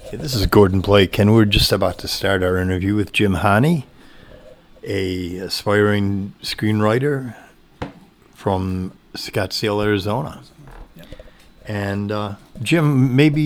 Hey, this is Gordon Blake, and we're just about to start our interview with Jim Hahne, a aspiring screenwriter from Scottsdale, Arizona. Yep. And Jim, maybe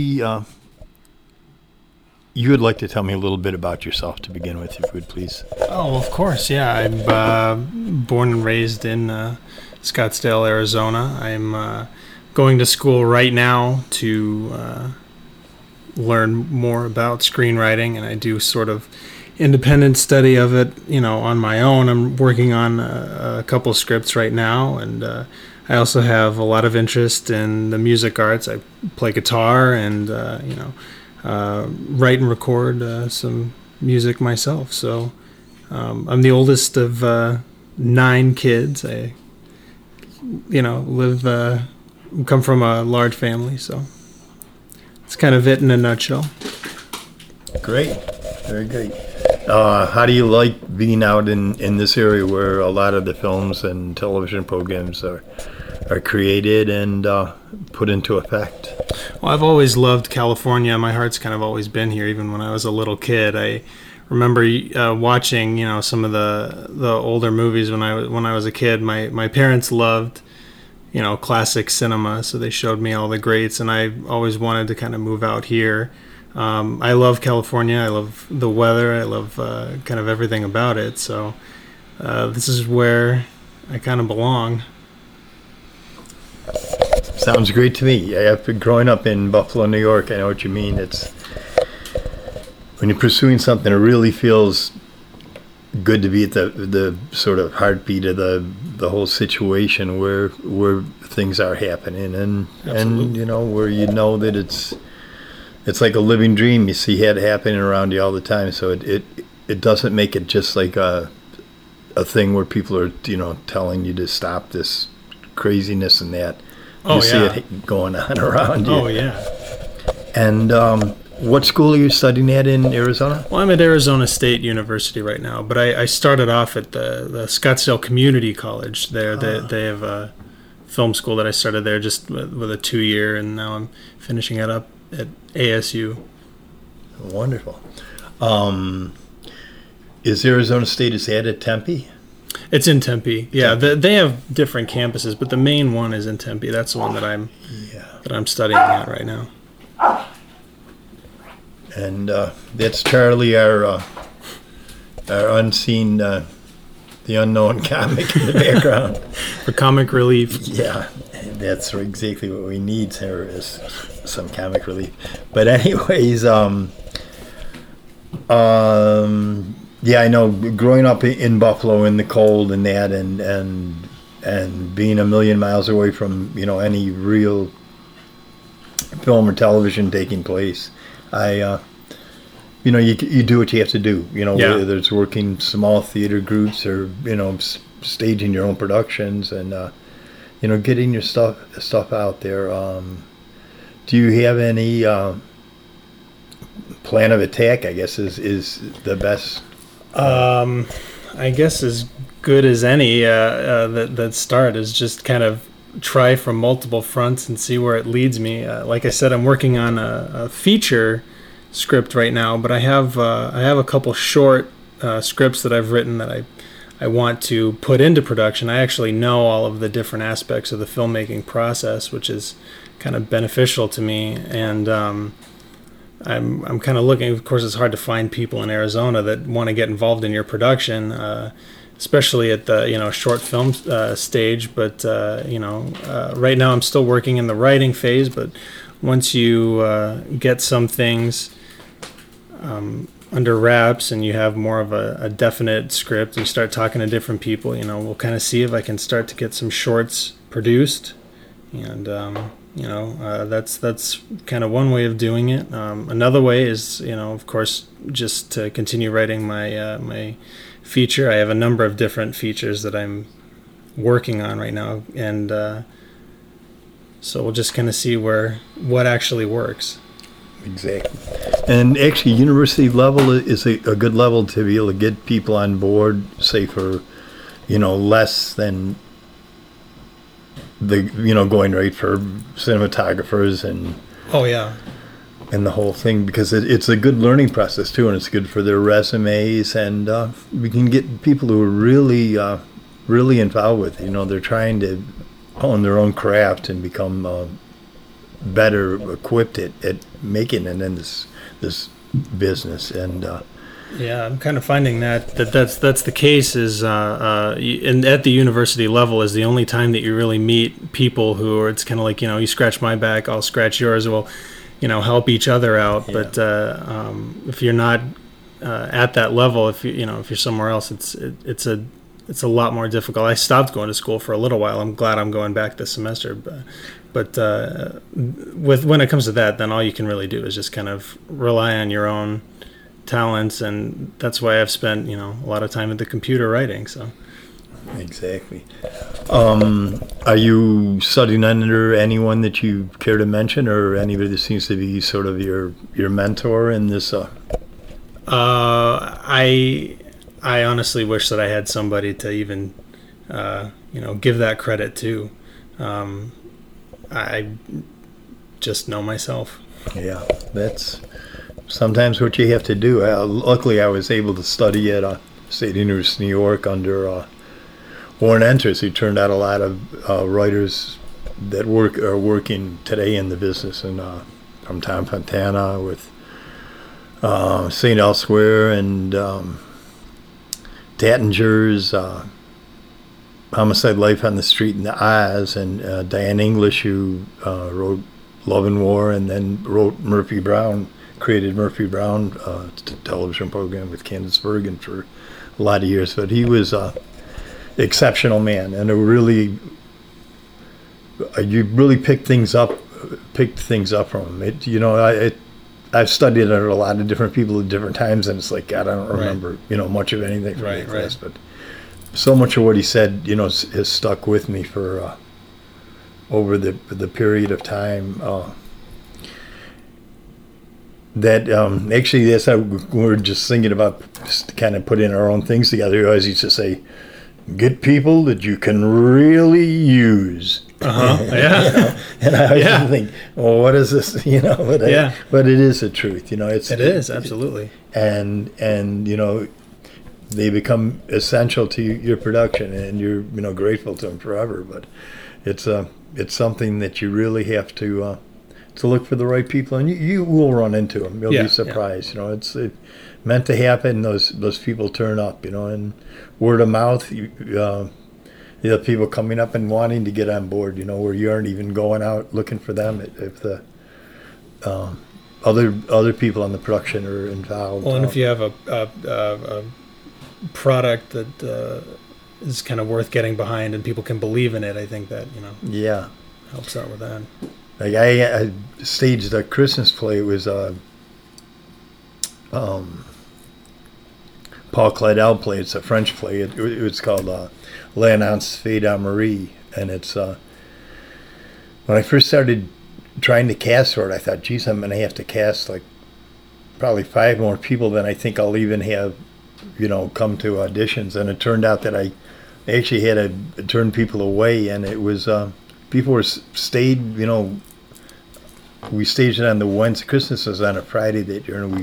you would like to tell me a little bit about yourself to begin with, if you would, please. Oh, of course, yeah. I'm born and raised in Scottsdale, Arizona. I'm going to school right now to learn more about screenwriting, and I do sort of independent study of it, on my own. I'm working on a couple scripts right now, and I also have a lot of interest in the music arts. I play guitar and, write and record some music myself. So I'm the oldest of 9 kids. I, come from a large family, so it's kind of it in a nutshell. Great. Very great. How do you like being out in this area where a lot of the films and television programs are created and put into effect? Well, I've always loved California. My heart's kind of always been here, even when I was a little kid. I remember watching, some of the older movies when I was a kid. My parents loved, classic cinema, so they showed me all the greats, and I always wanted to kind of move out here. I love California. I love the weather. I love kind of everything about it. So this is where I kind of belong. Sounds great to me. After growing up in Buffalo, New York, I know what you mean. It's when you're pursuing something, it really feels good to be at the sort of heartbeat of the whole situation where things are happening and where that it's like a living dream. You see it happening around you all the time, so it doesn't make it just like a thing where people are telling you to stop this craziness and that. You see it going on around you. Oh yeah. And what school are you studying at in Arizona? Well, I'm at Arizona State University right now, but I started off at the Scottsdale Community College there. They have a film school that I started there just with a 2-year, and now I'm finishing it up at ASU. Wonderful. Is Arizona State, is that at Tempe? It's in Tempe. Yeah, they have different campuses, but the main one is in Tempe. That's the one that I'm studying at right now. And that's Charlie, our unseen, the unknown comic in the background. For comic relief. Yeah, that's exactly what we need. There is some comic relief. But anyways, yeah, I know. Growing up in Buffalo in the cold and that, and being a million miles away from any real film or television taking place, you do what you have to do. Whether it's working small theater groups or staging your own productions and getting your stuff out there. Do you have any plan of attack? I guess is the best. I guess as good as any that start is just kind of try from multiple fronts and see where it leads me. Like I said, I'm working on a feature script right now, but I have a couple short scripts that I've written that I want to put into production. I actually know all of the different aspects of the filmmaking process, which is kind of beneficial to me, and I'm kind of looking. Of course, it's hard to find people in Arizona that want to get involved in your production, especially at the short film stage. But right now I'm still working in the writing phase. But once you get some things under wraps and you have more of a definite script, and you start talking to different people, we'll kind of see if I can start to get some shorts produced, and that's kind of one way of doing it. Another way is, of course, just to continue writing my feature. I have a number of different features that I'm working on right now, and so we'll just kind of see what actually works. Exactly. And actually, university level is a good level to be able to get people on board, say for, less than the, going right for cinematographers and. Oh yeah. and the whole thing, because it's a good learning process too, and it's good for their resumes, and we can get people who are really involved with it. They're trying to hone their own craft and become better equipped at making it in this business. And yeah, I'm kind of finding that's the case. Is and at the university level is the only time that you really meet people who are. It's kind of like, you scratch my back, I'll scratch yours. Well, help each other out. Yeah. But if you're not at that level, if you're somewhere else, it's a lot more difficult. I stopped going to school for a little while. I'm glad I'm going back this semester. But when it comes to that, then all you can really do is just kind of rely on your own talents, and that's why I've spent a lot of time at the computer writing. So. Exactly. Are you studying under anyone that you care to mention, or anybody that seems to be sort of your mentor in this? I honestly wish that I had somebody to even give that credit to. I just know myself. Yeah, that's sometimes what you have to do. Luckily, I was able to study at State University of New York under Warren Enters, who turned out a lot of writers that are working today in the business, and from Tom Fontana with St. Elsewhere, and Tattinger's Homicide: Life on the Street in the Oz, and Diane English, who wrote Love and War, and then wrote Murphy Brown, created Murphy Brown, television program with Candice Bergen for a lot of years. But he was exceptional man, and you really picked things up from him. I've studied under a lot of different people at different times, and it's like, God, I don't remember much of anything from that class, but so much of what he said has stuck with me for over the period of time. That actually, that's how we're just thinking about just kind of putting our own things together. He always used to say, get people that you can really use. Yeah. And I always think, well, what is this? But it is the truth. It is absolutely. And they become essential to your production, and you're grateful to them forever. But it's something that you really have to look for the right people, and you will run into them. You'll be surprised. Yeah. It's meant to happen. Those people turn up. And word of mouth. The people coming up and wanting to get on board, where you aren't even going out looking for them. If the other people on the production are involved. Well, and if you have a product that is kind of worth getting behind and people can believe in it, I think that helps out with that. Like I staged a Christmas play. It was Paul Claudel play. It's a French play. It was called L'Annonce Fée d'Amarie, and it's when I first started trying to cast for it, I thought, geez, I'm going to have to cast like probably 5 more people than I think I'll even have come to auditions. And it turned out that I actually had to turn people away, and it was people were stayed. We staged it on the Wednesday. Christmas was on a Friday that year, and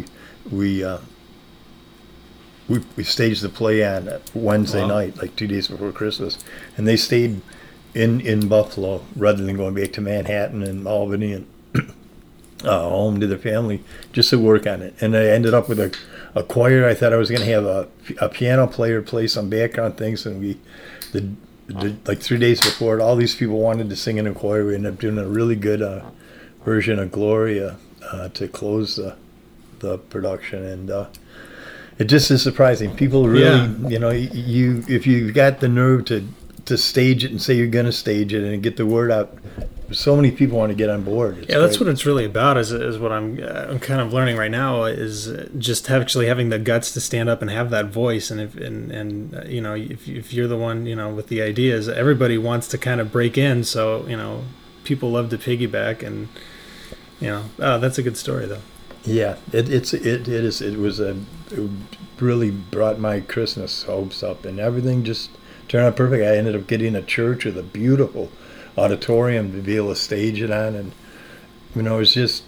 we staged the play on Wednesday night, like 2 days before Christmas, and they stayed in Buffalo rather than going back to Manhattan and Albany and home to their family just to work on it. And I ended up with a choir. I thought I was going to have a piano player play some background things, and like 3 days before it, all these people wanted to sing in a choir. We ended up doing a really good version of Gloria to close the production, and it just is surprising. People really, if you've got the nerve to stage it and say you're going to stage it and get the word out, so many people want to get on board. It's that's what it's really about. Is what I'm kind of learning right now, is just actually having the guts to stand up and have that voice. And if you're the one with the ideas, everybody wants to kind of break in. So people love to piggyback, and that's a good story though. Yeah, it is. It really brought my Christmas hopes up, and everything just turned out perfect. I ended up getting a church with a beautiful auditorium to be able to stage it on, and it was just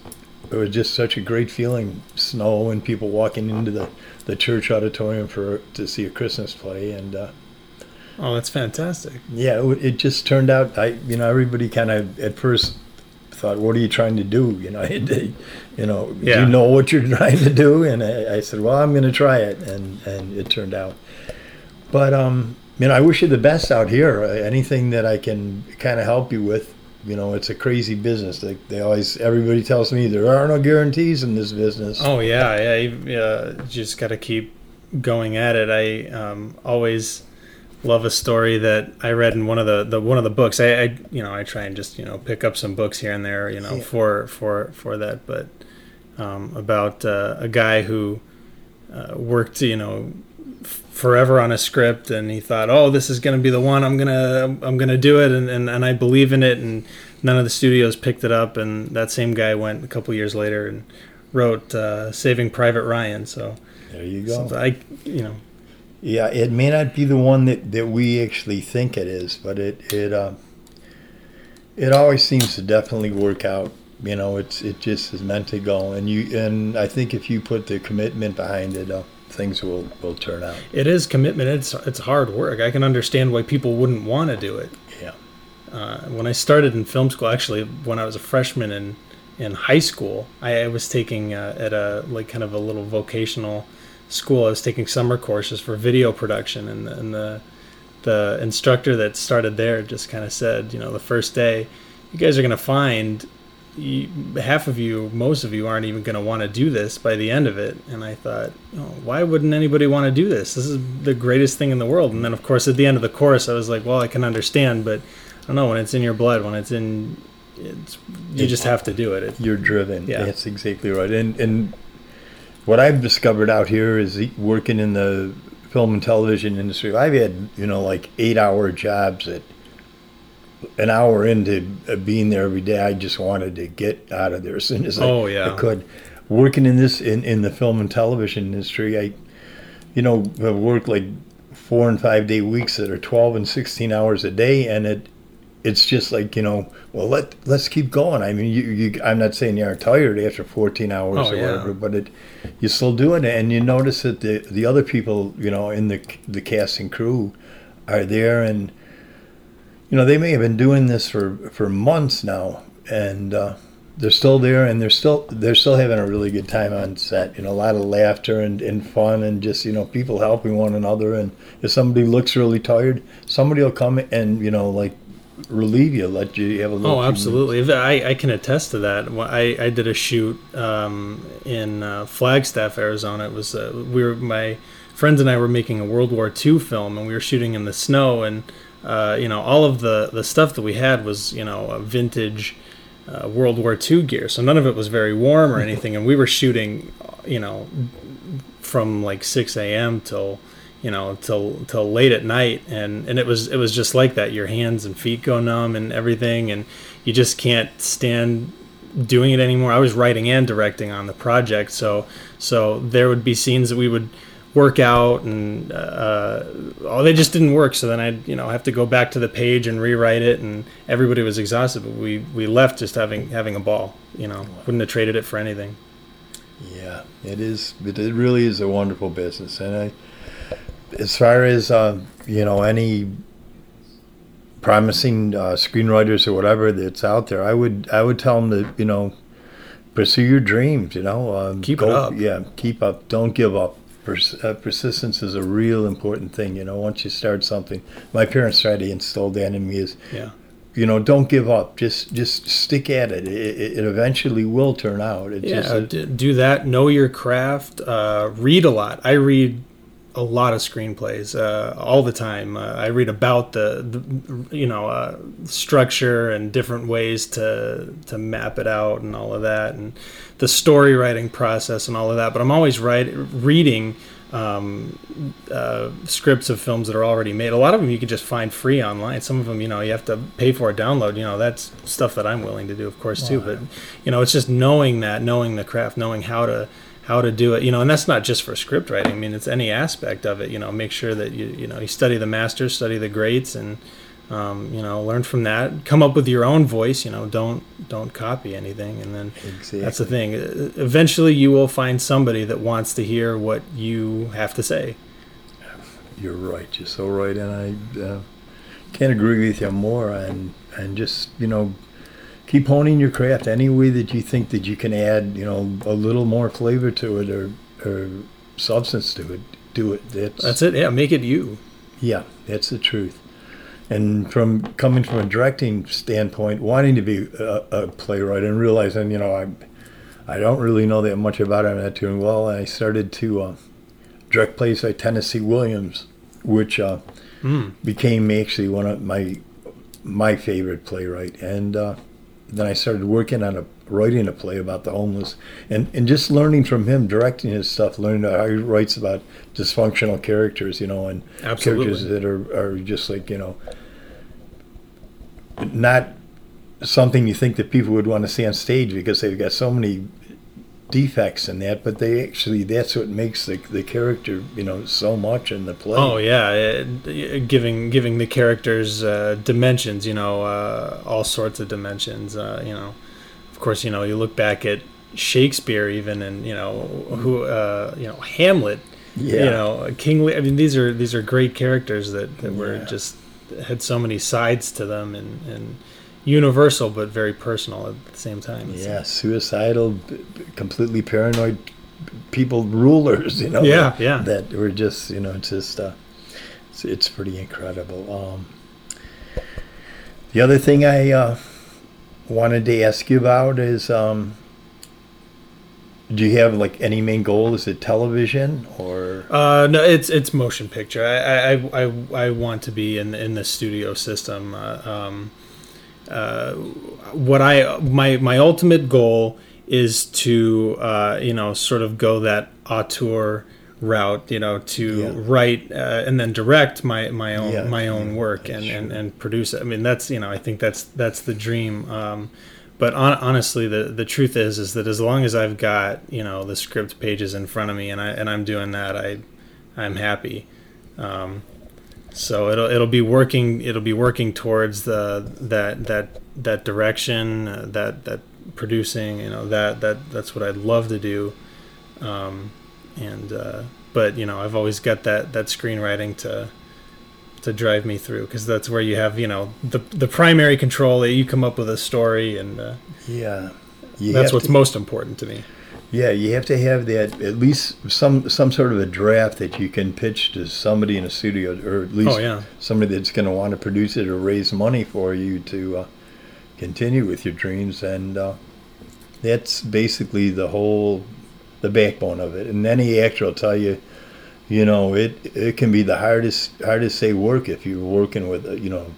it was just such a great feeling, snow and people walking into the church auditorium to see a Christmas play. And Oh, that's fantastic. yeah, it just turned out, everybody kind of at first thought, what are you trying to do? Do Yeah. you know what you're trying to do? And I said, well, I'm going to try it. And it turned out. But, I wish you the best out here. Anything that I can kind of help you with, it's a crazy business. Everybody tells me there are no guarantees in this business. Oh yeah, you just got to keep going at it. I always love a story that I read in one of the books. I try and just pick up some books here and there Yeah. for that, but about a guy who worked forever on a script, and he thought, oh, this is going to be the one, I'm gonna do it, and I believe in it, and none of the studios picked it up, and that same guy went a couple years later and wrote Saving Private Ryan. So There you go. so Yeah, it may not be the one that we actually think it is, but it always seems to definitely work out. It just is meant to go, and I think if you put the commitment behind it, things will turn out. it is commitment. It's hard work. I can understand why people wouldn't want to do it. Yeah. When I started in film school, actually, when I was a freshman in high school, I was taking at a kind of a little vocational school. I was taking summer courses for video production, and the instructor that started there just kind of said, the first day, you guys are going to find most of you aren't even going to want to do this by the end of it. And I thought, why wouldn't anybody want to do this? This is the greatest thing in the world. And then, of course, at the end of the course, I was like, well, I can understand, but I don't know, when it's in your blood, you just have to do it. You're driven. Yeah. That's exactly right. And what I've discovered out here is working in the film and television industry. I've had, 8-hour jobs that an hour into being there every day, I just wanted to get out of there as soon as I could. Working in the film and television industry, I worked like 4 and 5 day weeks that are 12 and 16 hours a day, and it's just like, let's keep going. I mean, I'm not saying you aren't tired after 14 hours or whatever, but you still do it, and you notice that the other people, in the cast and crew are there, and they may have been doing this for months now, and they're still there, and they're still having a really good time on set. A lot of laughter and fun, and just people helping one another. And if somebody looks really tired, somebody will come and relieve you, let you have a little. Oh, absolutely. I can attest to that. I did a shoot in Flagstaff, Arizona. It was my friends and I were making a World War II film, and we were shooting in the snow, and all of the stuff that we had was a vintage World War II gear, so none of it was very warm or anything, and we were shooting from like 6 a.m. till late at night, and it was just like that. Your hands and feet go numb and everything, and you just can't stand doing it anymore. I was writing and directing on the project, so there would be scenes that we would work out, and they just didn't work. So then I'd have to go back to the page and rewrite it, and everybody was exhausted. But we left just having a ball. Wouldn't have traded it for anything. Yeah, it is. It really is a wonderful business, and as far as any promising screenwriters or whatever that's out there, I would tell them to pursue your dreams. Keep it up. Yeah, keep up. Don't give up. Persistence is a real important thing. Once you start something, my parents tried to instill that in me is, don't give up. Just stick at it. It eventually will turn out. Do that. Know your craft. Read a lot. I read a lot of screenplays all the time. I read about the structure and different ways to map it out and all of that, and the story writing process and all of that. But I'm always reading scripts of films that are already made. A lot of them you can just find free online. Some of them, you have to pay for a download. That's stuff that I'm willing to do, of course, too. But it's just knowing the craft, knowing how to do it, and that's not just for script writing. I mean, it's any aspect of it. Make sure that you study the masters, study the greats, and Learn from that. Come up with your own voice. Don't copy anything. And then Exactly. that's the thing. Eventually, you will find somebody that wants to hear what you have to say. You're right. You're so right, and I can't agree with you more. And just keep honing your craft any way that you think that you can add a little more flavor to it or substance to it. Do it. That's it. Yeah, make it you. Yeah, that's the truth. And coming from a directing standpoint, wanting to be a playwright and realizing, I don't really know that much about it. I'm not doing well. And I started to direct plays like Tennessee Williams, which became actually one of my favorite playwright. And then I started working on writing a play about the homeless, and just learning from him, directing his stuff, learning how he writes about dysfunctional characters, and Absolutely. characters that are just like, not something you think that people would want to see on stage because they've got so many defects in that, but that's what makes the character, so much in the play. Oh yeah, giving the characters dimensions, all sorts of dimensions. Of course, you look back at Shakespeare even, and Hamlet. Yeah. King Lear. I mean, these are great characters that were just had so many sides to them, and universal but very personal at the same time. Yeah, suicidal, completely paranoid people, rulers, Yeah, yeah. that were just, it's pretty incredible. The other thing I wanted to ask you about is, do you have like any main goal? Is it television or? No, it's motion picture. I want to be in the studio system. My ultimate goal is to sort of go that auteur route, to write and then direct my own work and produce it. I mean, that's I think that's the dream. But honestly, the truth is that as long as I've got the script pages in front of me and I'm doing that, I'm happy. So it'll be working towards that direction, that producing, that's what I'd love to do. But I've always got that screenwriting to drive me through, because that's where you have the primary control. You come up with a story, and that's what's most important to me. Yeah, you have to have that, at least some sort of a draft that you can pitch to somebody in a studio, or at least somebody that's going to want to produce it or raise money for you to continue with your dreams. And that's basically the backbone of it. And any actor will tell you, it can be the hardest say work if you're working with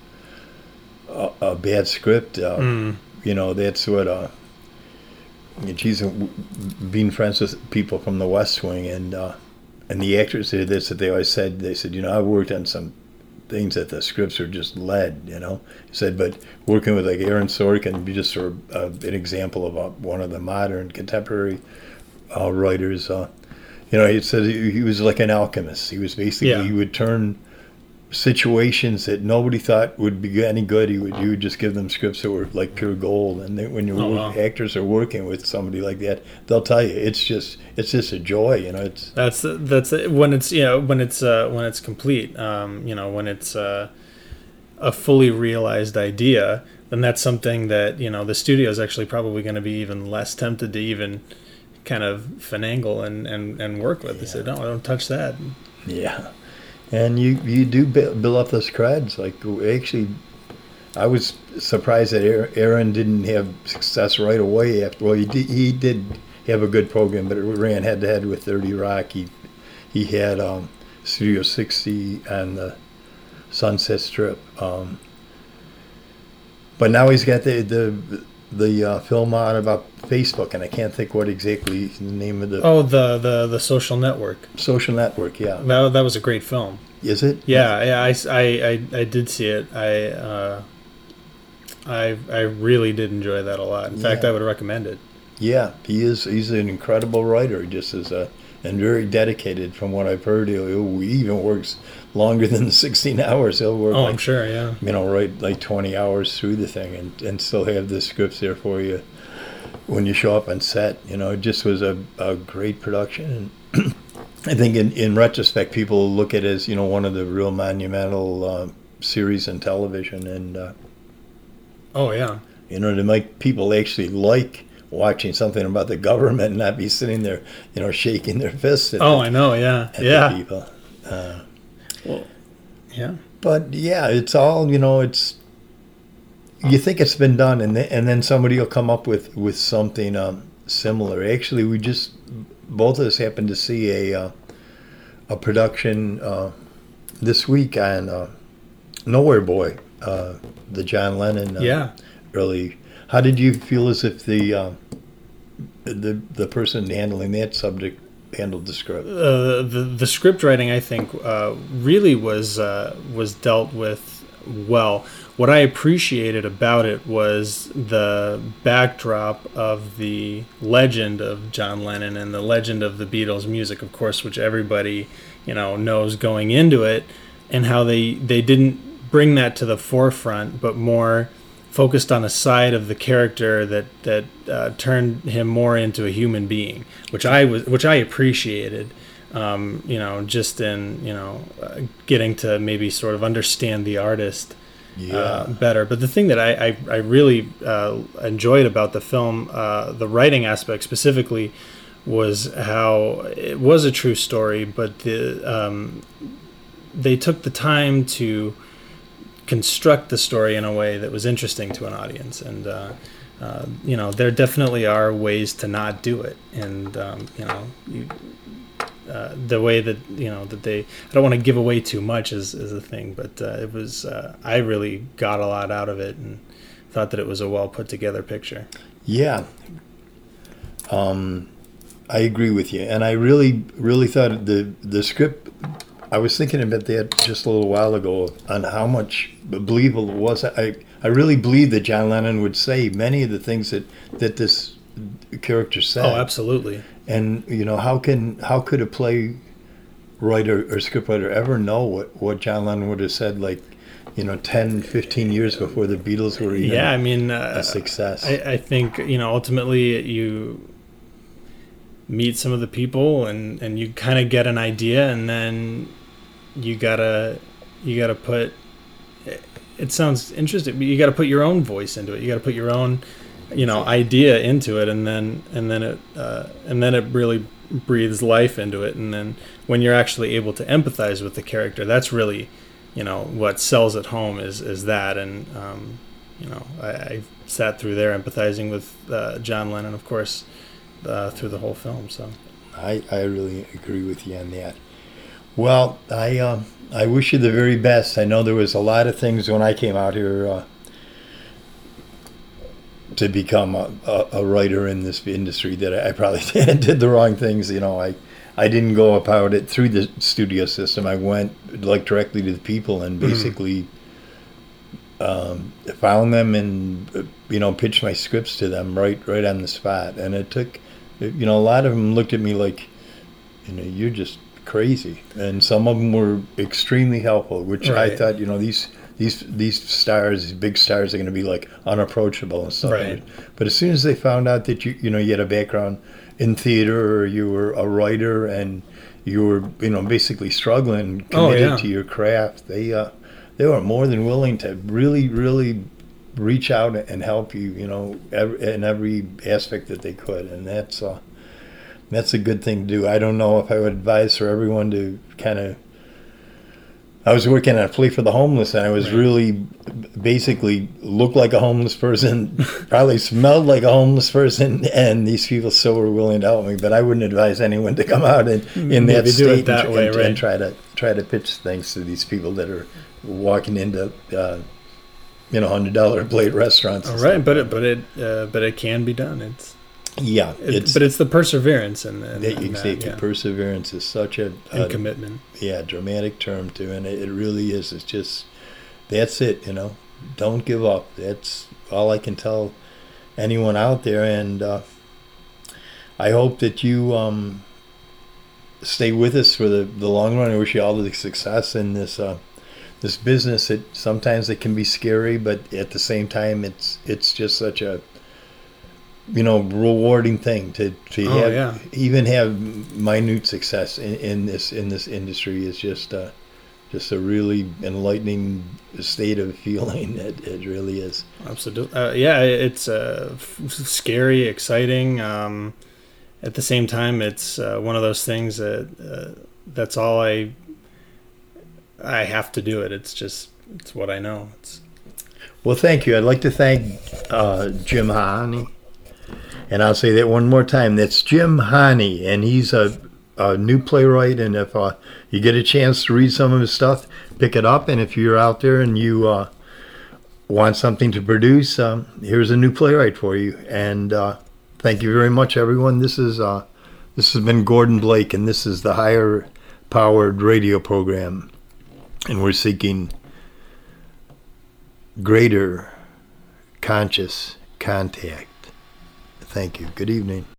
a bad script. That's what she's being friends with people from the West Wing, and the actors did this, that they always said, I've worked on some things that the scripts are just lead, He said, but working with like Aaron Sorkin, be just sort of an example of one of the modern contemporary writers. He said he was like an alchemist. He was basically he would turn situations that nobody thought would be any good. He would just give them scripts that were like pure gold. And when actors are working with somebody like that, they'll tell you it's just a joy. That's when it's complete. When it's a fully realized idea, then that's something that the studio is actually probably going to be even less tempted to even kind of finagle and work with. They said, no, don't touch that. Yeah. And you do build up those creds. Like, actually, I was surprised that Aaron didn't have success right away. He did have a good program, but it ran head to head with 30 Rock. He had Studio 60 and the Sunset Strip. But now he's got the film on about Facebook, and I can't think what exactly the name of the... Oh, the Social Network. Social Network, yeah. That was a great film. Is it? Yeah, I did see it. I really did enjoy that a lot. In fact, I would recommend it. Yeah, he's an incredible writer, just as a and very dedicated. From what I've heard, he even works longer than the 16 hours. He'll work Oh, I'm sure. Yeah. write like 20 hours through the thing and still have the scripts there for you when you show up on set. It just was a great production. And I think in retrospect, people look at it as, one of the real monumental series in television. And, Oh yeah. to make people actually like watching something about the government and not be sitting there, shaking their fists at, I know. Yeah. at Yeah. the people. Well, yeah. But yeah, it's all, it's, you think it's been done, and then somebody will come up with something similar. Actually, both of us happened to see a production this week on Nowhere Boy, the John Lennon Yeah. early. How did you feel as if the person handling that subject handled the script? The script writing, I think, really was dealt with well. What I appreciated about it was the backdrop of the legend of John Lennon and the legend of the Beatles music, of course, which everybody knows going into it, and how they didn't bring that to the forefront, but more focused on a side of the character that turned him more into a human being, which I appreciated. Just in getting to maybe sort of understand the artist better. But the thing that I really enjoyed about the film, the writing aspect specifically, was how it was a true story, but they took the time to construct the story in a way that was interesting to an audience, and there definitely are ways to not do it, and the way that that they, I don't want to give away too much is a thing, but it was I really got a lot out of it and thought that it was a well put together picture. Yeah, I agree with you, and I really thought the script. I was thinking about that just a little while ago on how much believable it was. I really believe that John Lennon would say many of the things that this character said. Oh, absolutely. And how could a play writer or script writer ever know what John Lennon would have said 10, 15 years before the Beatles were even a success? I think ultimately you meet some of the people and you kind of get an idea, and then you gotta put, it sounds interesting, but you gotta put your own voice into it. You gotta put your own idea into it, and then it really breathes life into it. And then when you're actually able to empathize with the character, that's really what sells it home is that. And I sat through there empathizing with John Lennon, of course, through the whole film. So I really agree with you on that. Well, I wish you the very best. I know there was a lot of things when I came out here to become a writer in this industry that I probably did the wrong things. I didn't go about it through the studio system. I went directly to the people and basically found them and pitched my scripts to them right on the spot. And it took, a lot of them looked at me like, you're just crazy. And some of them were extremely helpful, which right. I thought, these stars, these big stars, are going to be unapproachable and stuff. Right. But as soon as they found out that you had a background in theater, or you were a writer, and you were basically struggling, committed to your craft, they were more than willing to really reach out and help you, in every aspect that they could. And that's a good thing to do. I don't know if I would advise for everyone to kind of. I was working on a plea for the homeless, and I was really basically looked like a homeless person, probably smelled like a homeless person, and these people still were willing to help me. But I wouldn't advise anyone to come out in that state and try to pitch things to these people that are walking into $100 a plate restaurants. All right, but it can be done. It's the perseverance and exactly. Perseverance is such a commitment. Yeah, dramatic term too, and it really is. It's just that's it. Don't give up. That's all I can tell anyone out there. And I hope that you stay with us for the long run. I wish you all the success in this business. Sometimes it can be scary, but at the same time, it's just such a rewarding thing to even have minute success in this industry is just a really enlightening state of feeling. It really is. Absolutely. Yeah, it's scary, exciting. At the same time, it's one of those things that that's all I have to do it. It's what I know. Well, thank you. I'd like to thank Jim Haney. And I'll say that one more time. That's Jim Haney, and he's a new playwright. And if you get a chance to read some of his stuff, pick it up. And if you're out there and you want something to produce, here's a new playwright for you. And thank you very much, everyone. This has been Gordon Blake, and this is the Higher Powered Radio Program. And we're seeking greater conscious contact. Thank you. Good evening.